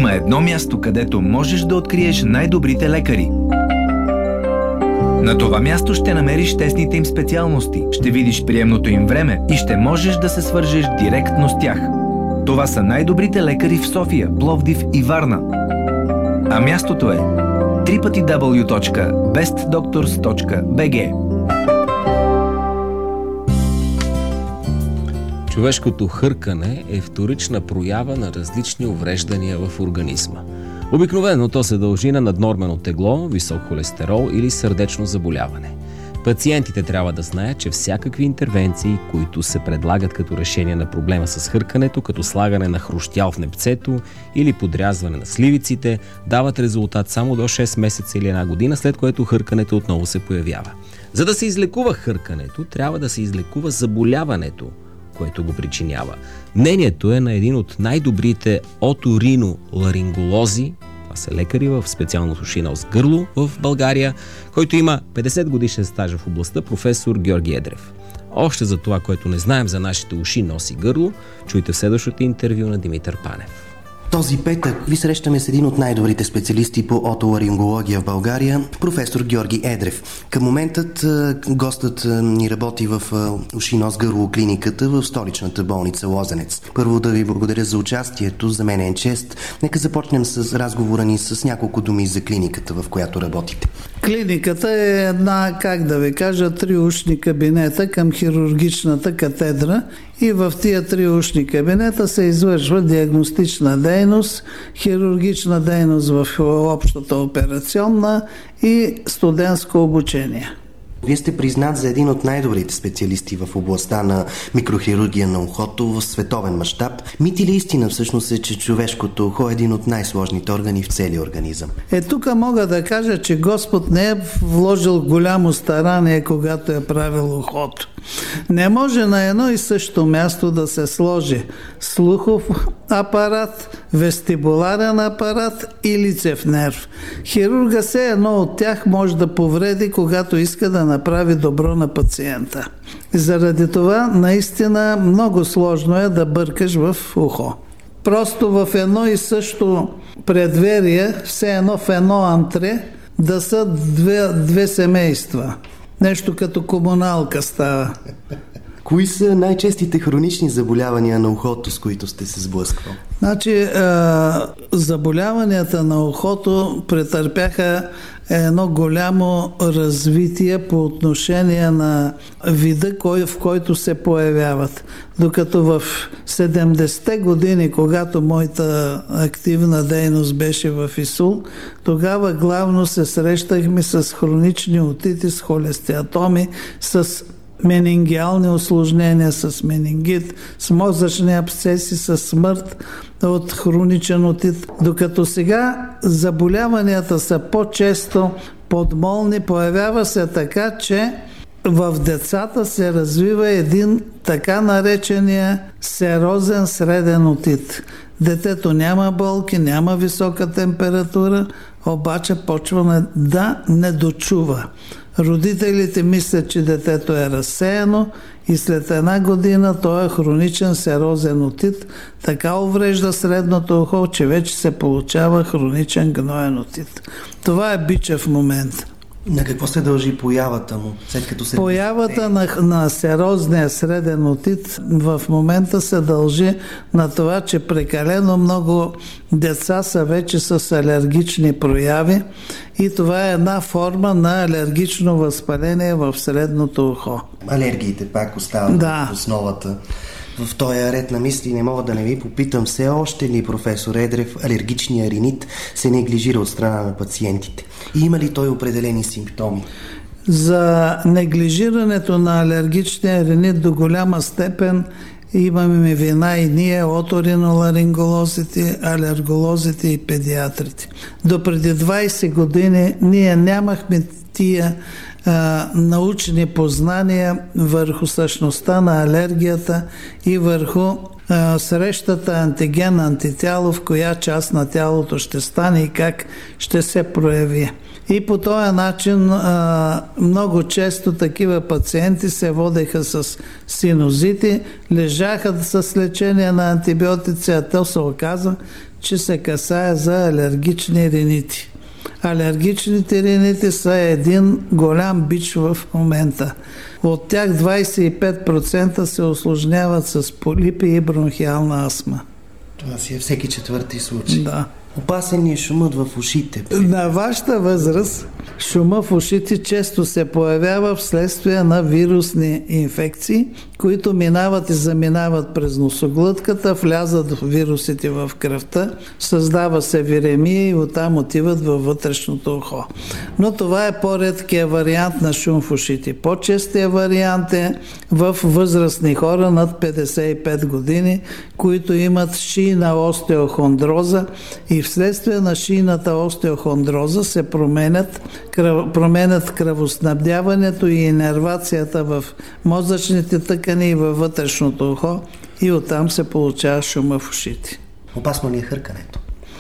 Има едно място, където можеш да откриеш най-добрите лекари. На това място ще намериш тесните им специалности, ще видиш приемното им време и ще можеш да се свържеш директно с тях. Това са най-добрите лекари в София, Пловдив и Варна. А мястото е www.bestdoctors.bg. Човешкото хъркане е вторична проява на различни увреждания в организма. Обикновено то се дължи на наднормено тегло, висок холестерол или сърдечно заболяване. Пациентите трябва да знаят, че всякакви интервенции, които се предлагат като решение на проблема с хъркането, като слагане на хрущял в непцето или подрязване на сливиците, дават резултат само до 6 месеца или 1 година, след което хъркането отново се появява. За да се излекува хъркането, трябва да се излекува заболяването, което го причинява. Мнението е на един от най-добрите оториноларинголози, това са лекари в специалност уши, нос, гърло в България, който има 50 годишен стаж в областта, професор Георги Едрев. Още за това, което не знаем за нашите уши, нос и гърло, чуйте в следващото интервю на Димитър Панев. Този петък ви срещаме с един от най-добрите специалисти по отоларингология в България, професор Георги Едрев. Към моментът гостът ни работи в уши, нос, гърло клиниката в столичната болница Лозенец. Първо да ви благодаря за участието, за мен е чест. Нека започнем с разговора ни с няколко думи за клиниката, в която работите. Клиниката е една, как да ви кажа, 3 ушни кабинета към хирургичната катедра и в тия 3 ушни кабинета се извършва диагностична дейност, хирургична дейност в общата операционна и студентско обучение. Вие сте признат за един от най-добрите специалисти в областта на микрохирургия на ухото в световен мащаб. Мит или истина всъщност е, че човешкото ухо е един от най-сложните органи в целия организъм? Тук мога да кажа, че Господ не е вложил голямо старание, когато е правил ухото. Не може на едно и също място да се сложи слухов апарат, вестибуларен апарат и лицев нерв. Хирурга все едно от тях може да повреди, когато иска да направи добро на пациента. Заради това наистина много сложно е да бъркаш в ухо. Просто в едно и също предверие, все едно в едно антре, да са две семейства. Нещо като комуналка става. Кои са най-честите хронични заболявания на ухото, с които сте се сблъсквали? Заболяванията на ухото претърпяха едно голямо развитие по отношение на вида, в който се появяват. Докато в 70-те години, когато моята активна дейност беше в ИСУЛ, тогава главно се срещахме с хронични отити, с холестеатоми, с менингиални усложнения, с менингит, с мозъчни абсцеси, с смърт от хроничен отит. Докато сега заболяванията са по-често подмолни, появява се така, че в децата се развива един така наречения серозен среден отит. Детето няма болки, няма висока температура, обаче почва да не дочува. Родителите мислят, че детето е разсеяно и след 1 година той е хроничен серозен отит, така уврежда средното ухо, че вече се получава хроничен гноен отит. Това е бичев момент. На какво се дължи появата му? След като се... Появата на серозния среден отит в момента се дължи на това, че прекалено много деца са вече с алергични прояви и това е една форма на алергично възпаление в средното ухо. Алергиите пак остават в основата. В този ред на мисли не мога да не ви попитам, все още ли, професор Едрев, алергичният ринит се неглижира от страна на пациентите? И има ли той определени симптоми? За неглижирането на алергичния ринит до голяма степен имаме вина и ние, оториноларинголозите, алерголозите и педиатрите. До преди 20 години ние нямахме тия научни познания върху същността на алергията и върху срещата антиген-антитяло, в коя част на тялото ще стане и как ще се прояви. И по този начин много често такива пациенти се водеха с синузити, лежаха с лечение на антибиотици, а то се оказа, че се касае за алергични ринити. Алергичните ринити са един голям бич в момента. От тях 25% се усложняват с полипи и бронхиална астма. Това си е всеки четвърти случай. Да. Опасен е шумът в ушите. На вашата възраст шума в ушите често се появява вследствие на вирусни инфекции, които минават и заминават през носоглътката, влязат вирусите в кръвта, създава се виремия и оттам отиват във вътрешното ухо. Но това е по-редкия вариант на шум в ушите. По-честия вариант е в възрастни хора над 55 години, които имат шийна остеохондроза и вследствие на шийната остеохондроза се променят кръвоснабдяването и инервацията в мозъчните тъкани и във вътрешното ухо и оттам се получава шума в ушите. Опасно ли е хъркането?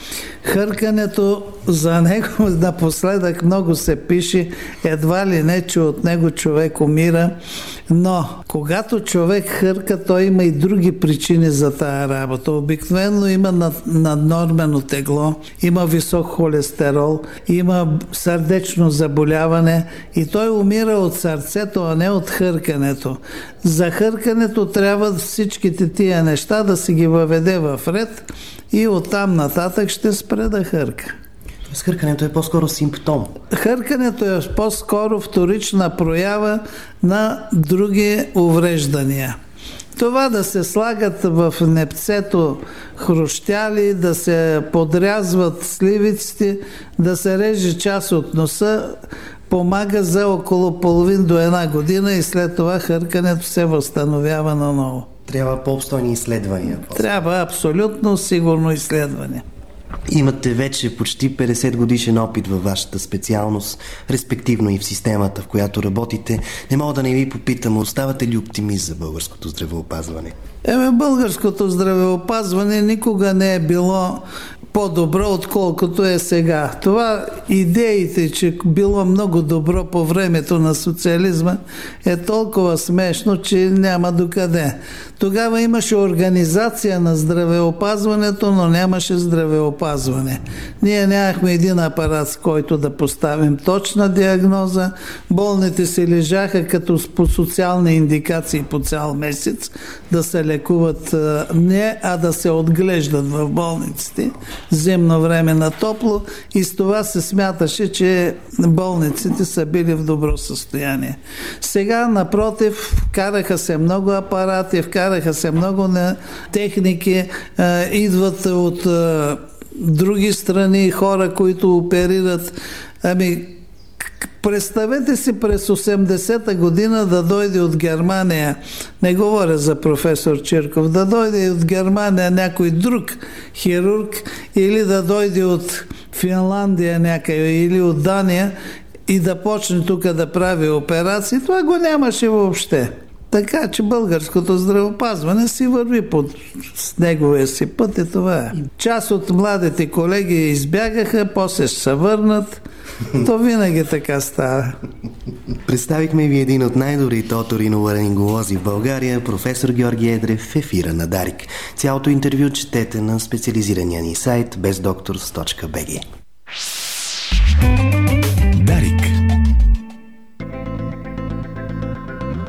Хъркането, за него напоследък много се пише, едва ли не, че от него човек умира, но когато човек хърка, той има и други причини за тая работа. Обикновено има наднормено тегло, има висок холестерол, има сърдечно заболяване и той умира от сърцето, а не от хъркането. За хъркането трябва всичките тия неща да си ги въведе в ред и оттам нататък ще спре да хърка. Хъркането е по-скоро симптом. Хъркането е по-скоро вторична проява на други увреждания. Това да се слагат в непцето хрущяли, да се подрязват сливиците, да се реже част от носа, помага за около половин до една година и след това хъркането се възстановява наново. Трябва по-обстойни изследвания. Трябва абсолютно сигурно изследване. Имате вече почти 50 годишен опит във вашата специалност, респективно и в системата, в която работите. Не мога да не ви попитам, оставате ли оптимист за българското здравеопазване? Българското здравеопазване никога не е било по-добро, отколкото е сега. Това идеите, че било много добро по времето на социализма, е толкова смешно, че няма докъде. Тогава имаше организация на здравеопазването, но нямаше здравеопазване. Ние нямахме един апарат, с който да поставим точна диагноза. Болните се лежаха като по социални индикации по цял месец да се лекуват не, а да се отглеждат в болниците. Зимно време на топло и с това се смяташе, че болниците са били в добро състояние. Сега, напротив, вкараха се много апарати, вкараха се много техники, идват от други страни хора, които оперират. Представете си през 80-та година да дойде от Германия, не говоря за професор Чирков, да дойде от Германия някой друг хирург или да дойде от Финландия някъде или от Дания и да почне тук да прави операции, това го нямаше въобще. Така че българското здравеопазване си върви под неговия си път и това е. Част от младите колеги избягаха, после ще се върнат. То винаги така става. Представихме ви един от най-добрите оториноларинголози в България, професор Георги Едрев, в ефира на Дарик. Цялото интервю четете на специализирания ни сайт бездоктors.bg.